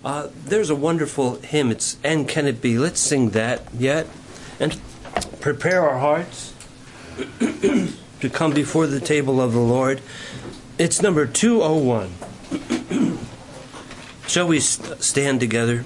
There's a wonderful hymn. It's "And Can It Be?" Let's sing that yet, and prepare our hearts to come before the table of the Lord. It's number 201. Shall we stand together?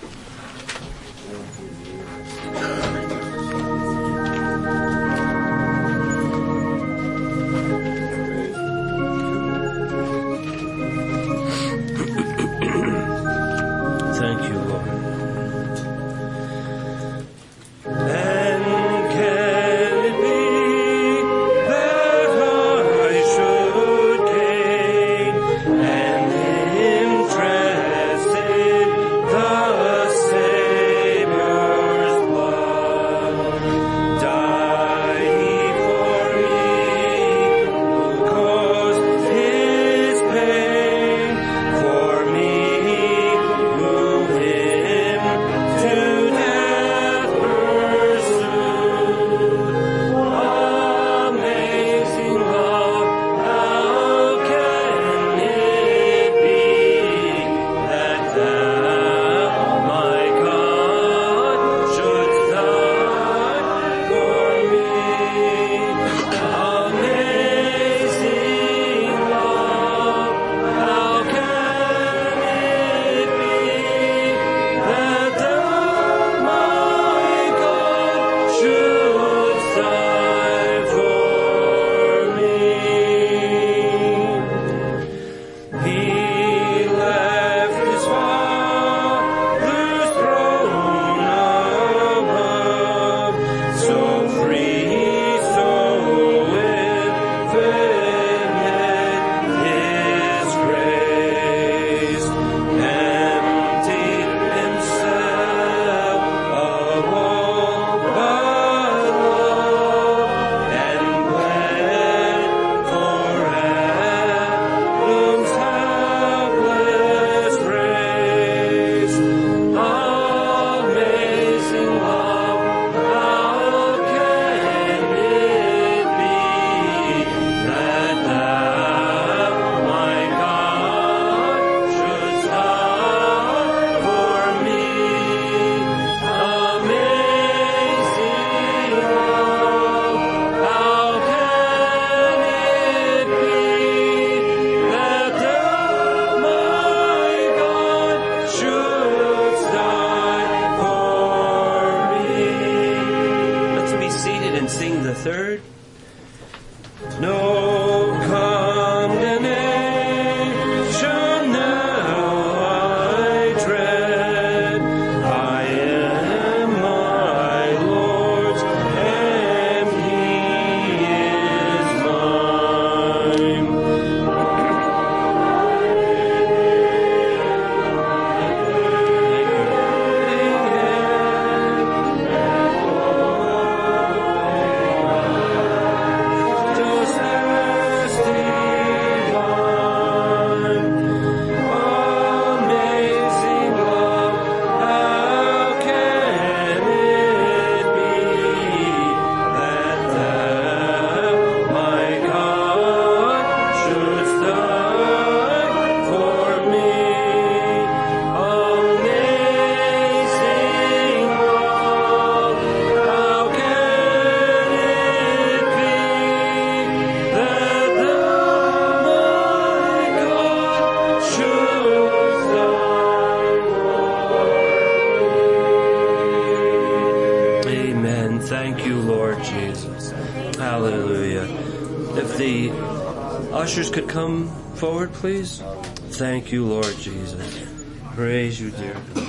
Ushers could come forward, please. Thank you, Lord Jesus. Praise you, dear God.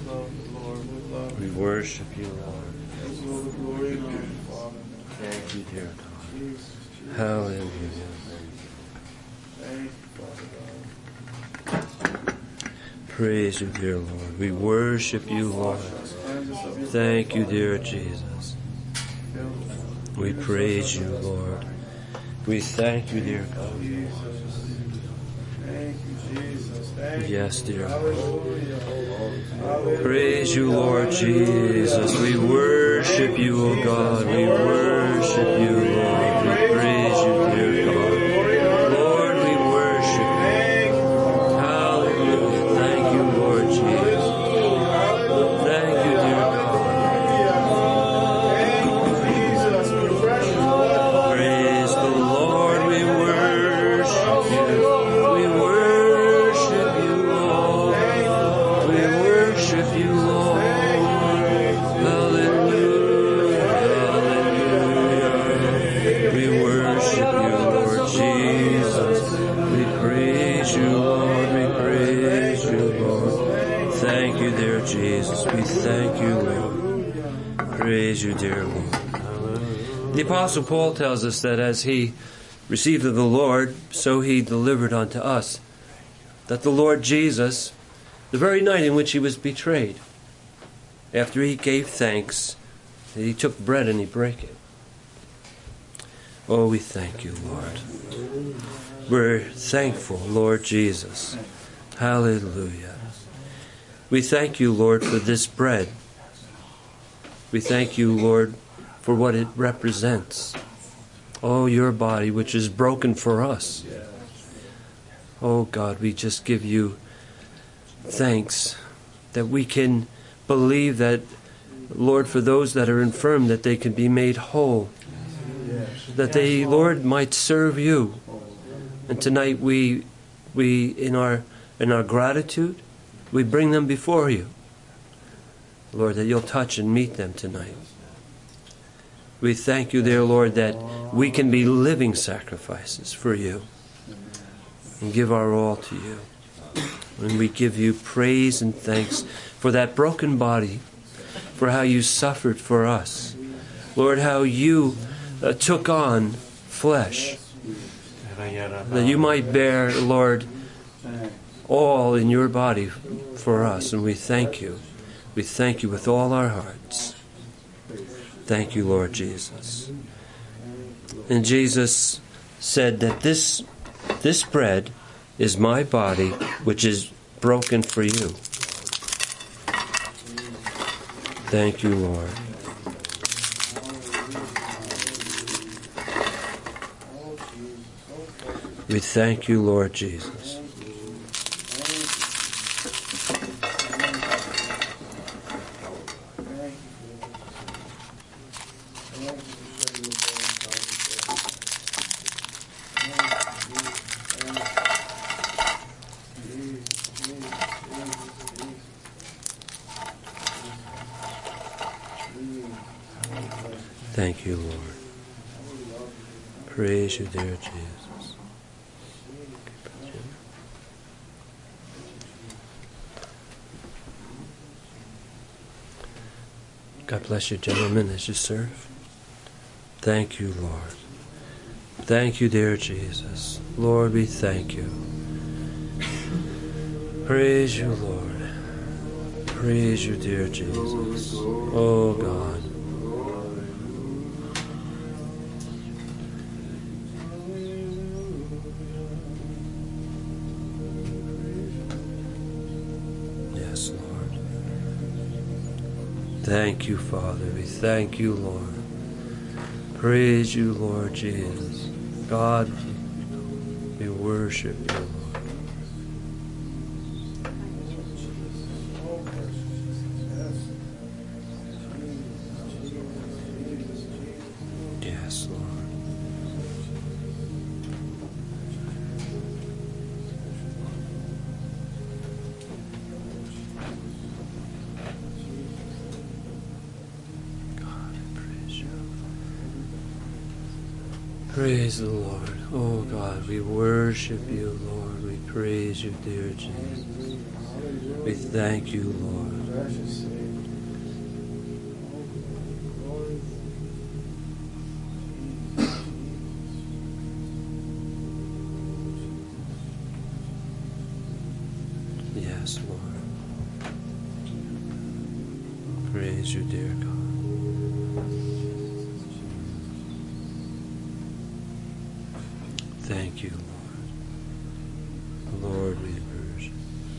We worship you, Lord. Thank you, dear God. Hallelujah. Praise you, dear Lord. We worship you, Lord. Thank you, dear Jesus. We praise you, Lord. We thank you, dear God. Thank you, Jesus. Thank yes, dear Lord. Praise you, Lord Jesus. We worship you, O God. We worship you, Lord. We praise you, dear God. Lord, we worship you. Hallelujah. Thank you, Lord Jesus. you, Lord. Hallelujah, hallelujah. We worship you, Lord Jesus. We praise you, Lord. We praise you, Lord. Thank you, dear Jesus. We thank you, Lord. Praise you, dear Lord. The Apostle Paul tells us that as he received of the Lord, so he delivered unto us. That the Lord Jesus, the very night in which he was betrayed, after he gave thanks, he took bread and he brake it. Oh, we thank you, Lord. We're thankful, Lord Jesus. Hallelujah. We thank you, Lord, for this bread. We thank you, Lord, for what it represents. Oh, your body, which is broken for us. Oh, God, we just give you thanks that we can believe that, Lord, for those that are infirm, that they can be made whole. That they, Lord, might serve you. And tonight we in our gratitude, we bring them before you. Lord, that you'll touch and meet them tonight. We thank you, dear Lord, that we can be living sacrifices for you and give our all to you. And we give you praise and thanks for that broken body, for how you suffered for us. Lord, how you took on flesh, that you might bear, Lord, all in your body for us. And we thank you. We thank you with all our hearts. Thank you, Lord Jesus. And Jesus said that this bread is my body, which is broken for you. Thank you, Lord. We thank you, Lord Jesus. Thank you, Lord. Praise you, dear Jesus. God bless you, gentlemen, as you serve. Thank you, Lord. Thank you, dear Jesus. Lord, we thank you. Praise you, Lord. Praise you, dear Jesus. Oh, God. Yes, Lord. Thank you, Father. We thank you, Lord. Praise you, Lord Jesus. God, we worship you, Lord. Yes, Lord. God, I praise you. Praise the Lord. Oh God, we worship you, Lord. We praise you, dear Jesus. We thank you, Lord. Yes, Lord. Praise you, dear God. Thank you, Lord. Lord, we worship.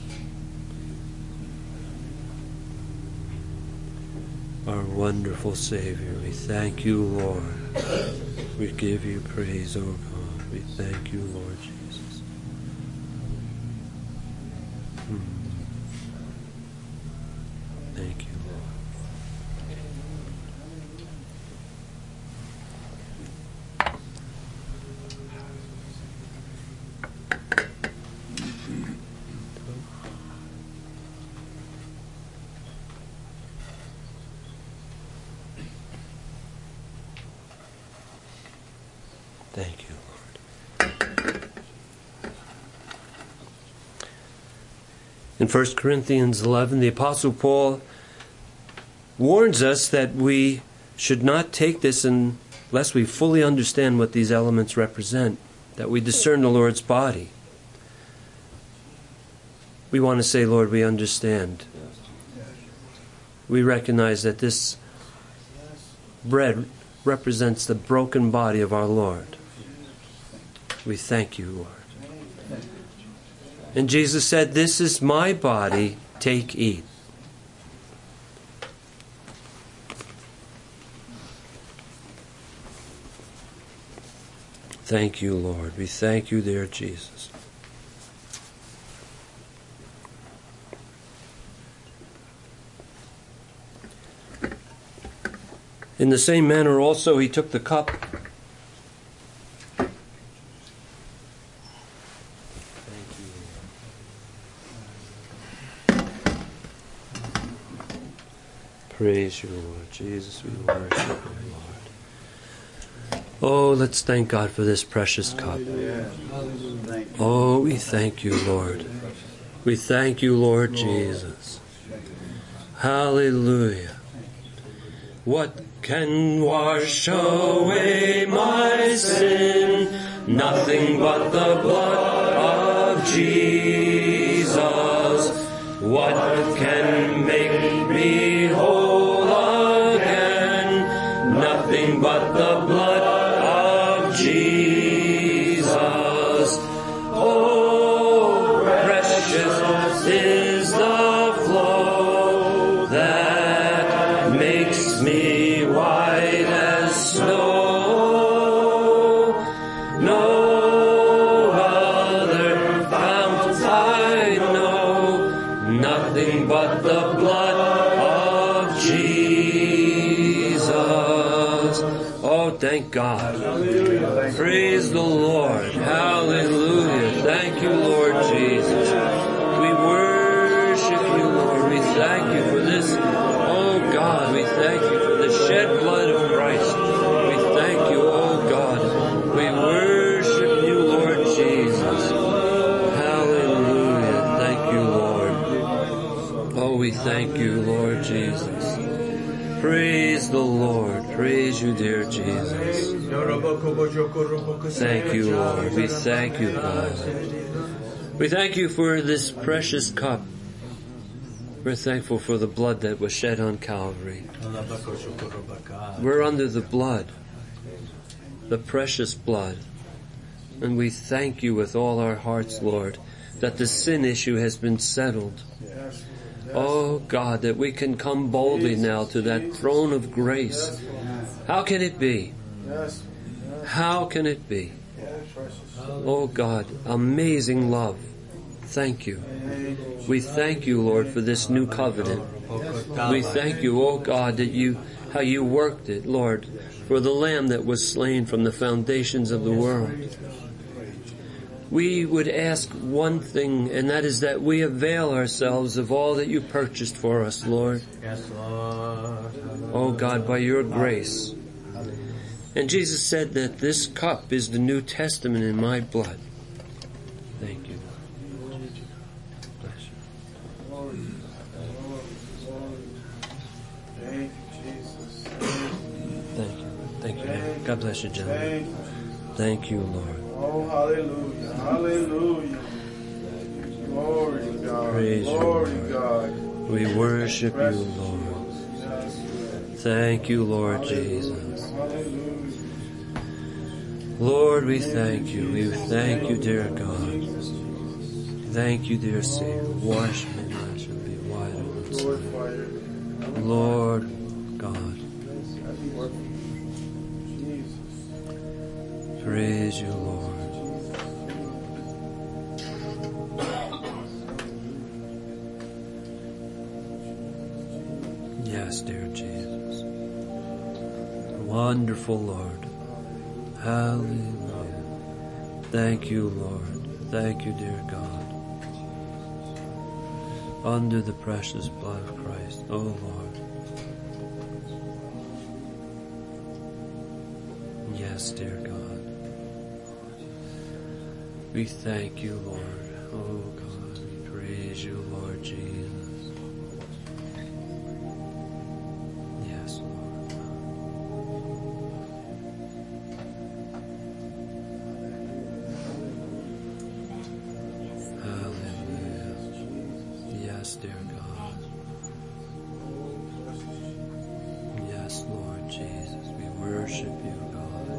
Our wonderful Savior, we thank you, Lord. We give you praise, oh God. We thank you, Lord Jesus. Thank you, Lord. In 1 Corinthians 11, the Apostle Paul warns us that we should not take this unless we fully understand what these elements represent, that we discern the Lord's body. We want to say, Lord, we understand. We recognize that this bread represents the broken body of our Lord. We thank you, Lord. And Jesus said, this is my body, take, eat. Thank you, Lord. We thank you, dear Jesus. In the same manner also he took the cup. Praise you, Lord Jesus. We worship you, Lord. Oh, let's thank God for this precious cup. Oh, we thank you, Lord. We thank you, Lord Jesus. Hallelujah. What can wash away my sin? Nothing but the blood of Jesus. What can make me whole again? Nothing but the blood of Jesus. Oh, precious is the flow that makes me white as snow. No other fount I know, nothing but the blood of Jesus. Oh, thank God. Praise the Lord. Hallelujah. Thank you, Lord Jesus. We worship you, Lord. We thank you for this. Oh, God, we thank you for the shed blood of Christ. We thank you, oh, God. We worship you, Lord Jesus. Hallelujah. Thank you, Lord. Oh, we thank you, Lord Jesus. Praise the Lord. Praise you, dear Jesus. Thank you, Lord. We thank you, God. We thank you for this precious cup. We're thankful for the blood that was shed on Calvary. We're under the blood, the precious blood. And we thank you with all our hearts, Lord, that the sin issue has been settled. Oh, God, that we can come boldly now to that throne of grace. How can it be? How can it be? Oh, God, amazing love. Thank you. We thank you, Lord, for this new covenant. We thank you, oh, God, that how you worked it, Lord, for the Lamb that was slain from the foundations of the world. We would ask one thing, and that is that we avail ourselves of all that you purchased for us, Lord. Oh, God, by your grace. And Jesus said that this cup is the New Testament in my blood. Thank you. Bless you. Thank you, Jesus. Thank you. Thank you. God bless you, gentlemen. Thank you, Lord. Oh, hallelujah. Hallelujah. Glory to God. Praise you, Glory to Lord. God. We worship you, Lord. Thank you, Lord Jesus. Hallelujah. Lord, we thank you. We thank you, dear God. Thank you, dear Savior. Wash me, and I shall be white as snow. Glorify your name. Lord God, Jesus. praise you, Lord. Yes, dear Jesus. Wonderful Lord. Hallelujah. Thank you, Lord. Thank you, dear God. Under the precious blood of Christ, oh Lord. Yes, dear God. We thank you, Lord. Oh God, we Praise you, Lord Jesus. Yes, Lord. Hallelujah. Yes, dear God. Yes, Lord Jesus. We worship you, God.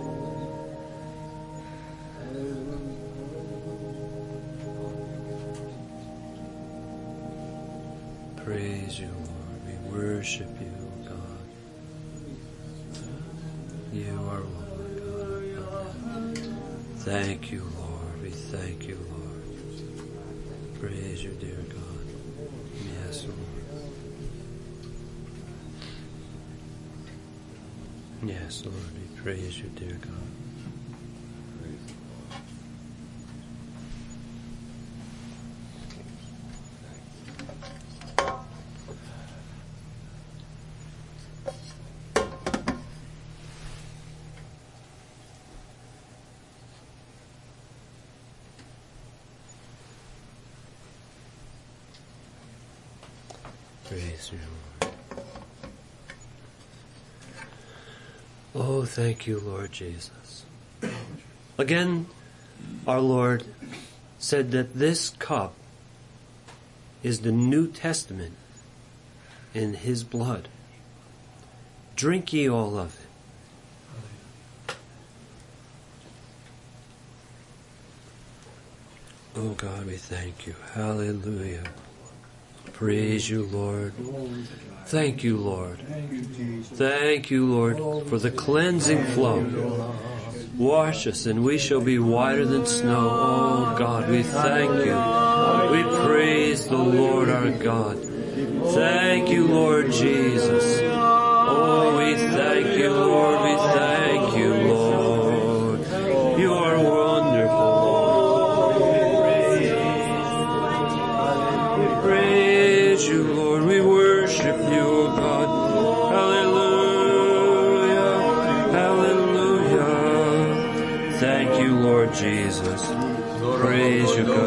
Praise you, Lord. We worship you, God. You are Lord, God. Thank you, Lord. We thank you, Lord. Praise you, dear God. Yes, Lord. Yes, Lord. We praise you, dear God. Praise you, Lord. Oh, thank you, Lord Jesus. Again, our Lord said that this cup is the New Testament in His blood. Drink ye all of it. Oh God, we thank you. Hallelujah. Praise you, Lord. Thank you, Lord. Thank you, Lord, for the cleansing flow. Wash us and we shall be whiter than snow. Oh God, we thank you. We praise the Lord our God. Thank you, Lord Jesus. Oh, we thank you, Lord. We thank you, Lord. You are wonderful. Praise you, Lord. We worship you, O God. Hallelujah. Hallelujah. Thank you, Lord Jesus. Praise you, God.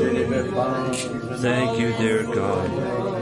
Thank you, dear God.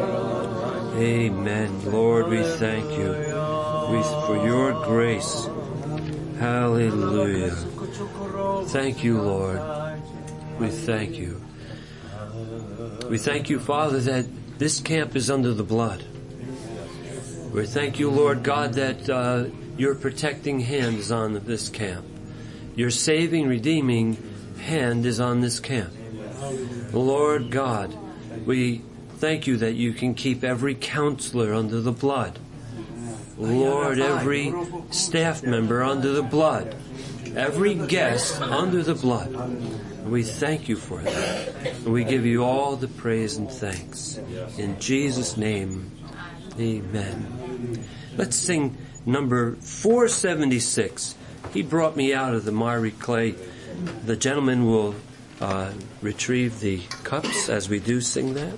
Amen. Lord, we thank you for your grace. Hallelujah. Thank you, Lord. We thank you. We thank you, Father, that this camp is under the blood. We thank you, Lord God, that your protecting hand is on this camp. Your saving, redeeming hand is on this camp. Lord God, we thank you that you can keep every counselor under the blood. Lord, every staff member under the blood. Every guest under the blood. We thank you for that. And we give you all the praise and thanks. In Jesus' name, amen. Let's sing number 476. He brought me out of the miry clay. The gentleman will retrieve the cups as we do sing that.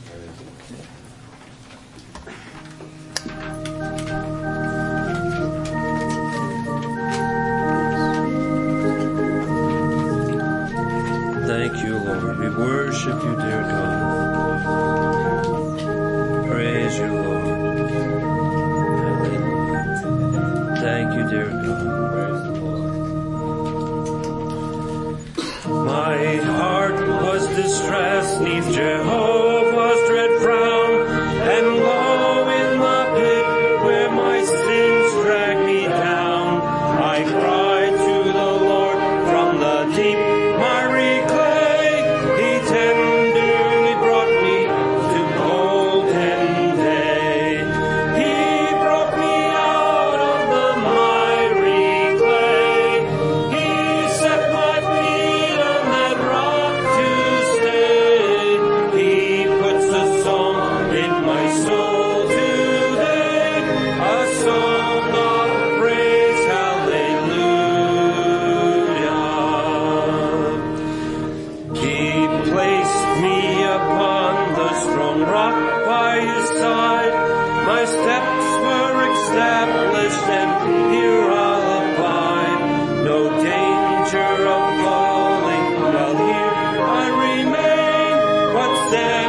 Thank you, Lord. We worship you, dear God. Praise you, Lord. Hallelujah. Thank you, dear God. My heart was distressed 'neath Jehovah's dread frown, and low in the pit where my sins dragged me down, I cried to the Lord from the deep miry clay. He tenderly brought me to golden day. He brought me out of the miry clay. He set my feet on that rock to stay. He puts a song in my soul today, a song of praise, hallelujah. He placed me upon the strong rock by his side. My steps were established, and here I'll abide. No danger of falling, while here I remain. What's there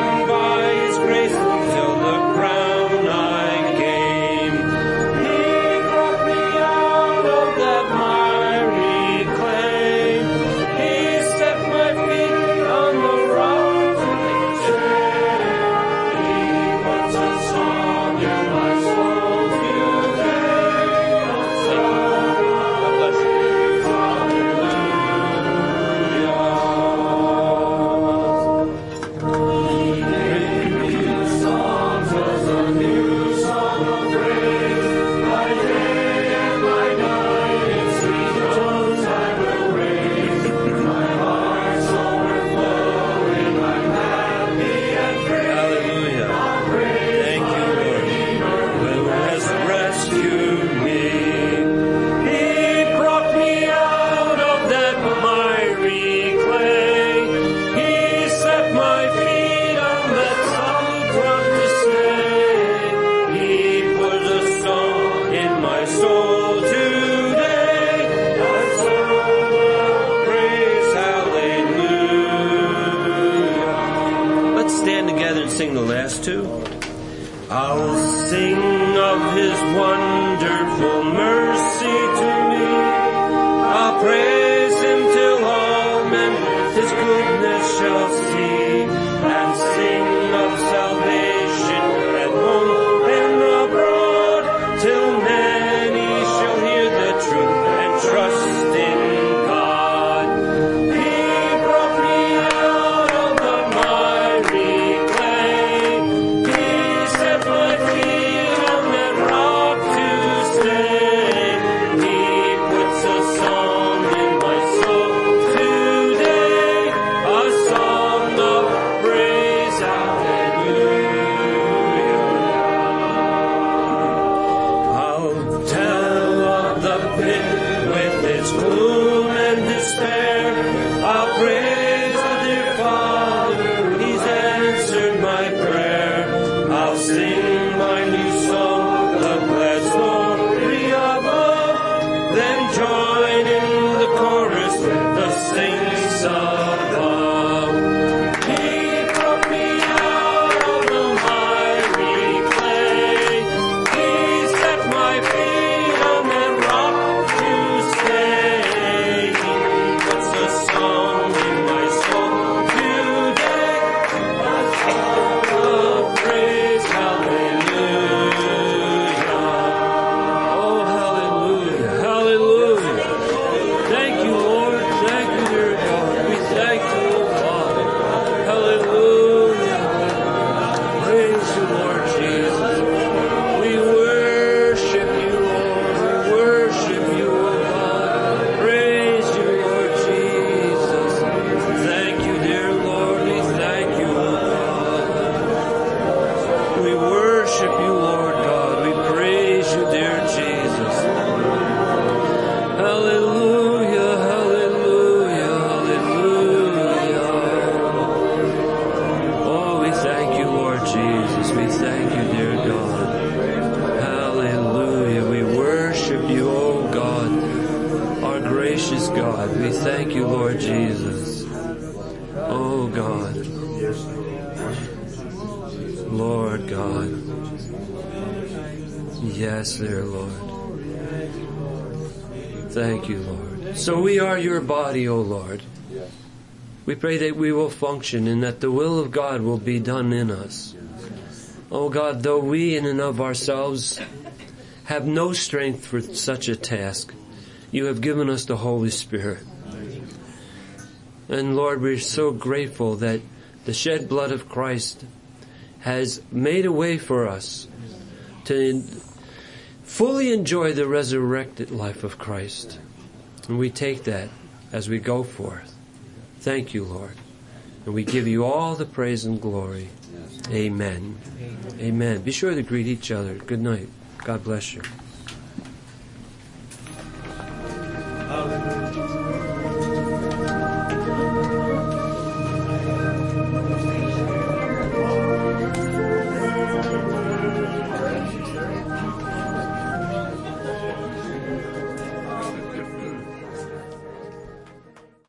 I'll sing of His wonderful mercy to me. I'll praise Him till all men His goodness shall see, and sing of salvation at home and abroad, till many shall hear the truth and trust in God. He brought me out of the miry clay. He set my feet on that rock to stay. He puts a song in my soul today, a song of praise, hallelujah. I'll tell of the pit with its gloom and despair. I'll praise the dear Father, He's answered my prayer. I'll sing my new song, the glad story above, then join in the chorus, the saints above. He brought me out of the miry clay. He set my feet on that rock to stay. He puts a song in my soul today, a song of praise, hallelujah. Oh, hallelujah, hallelujah. Thank you, Lord. Thank you, dear God. We thank you, oh Father. Hallelujah. Praise you, Lord Jesus. We worship you, Lord. We worship you, oh God. Praise you, Lord Jesus. Thank you, dear Lord. We thank you, oh God. We worship you, Lord God. We praise you, dear Jesus. Hallelujah, hallelujah, hallelujah. Oh, we thank you, Lord Jesus. We thank you, dear God. Hallelujah. We worship you, oh God, our gracious God. We thank you, Lord Jesus. Oh God. Lord God. Yes, dear Lord. Thank you, Lord. So we are your body, O Lord. We pray that we will function and that the will of God will be done in us. Oh God, though we in and of ourselves have no strength for such a task, you have given us the Holy Spirit. And Lord, we're so grateful that the shed blood of Christ has made a way for us to fully enjoy the resurrected life of Christ. And we take that as we go forth. Thank you, Lord. And we give you all the praise and glory. Amen. Amen. Be sure to greet each other. Good night. God bless you.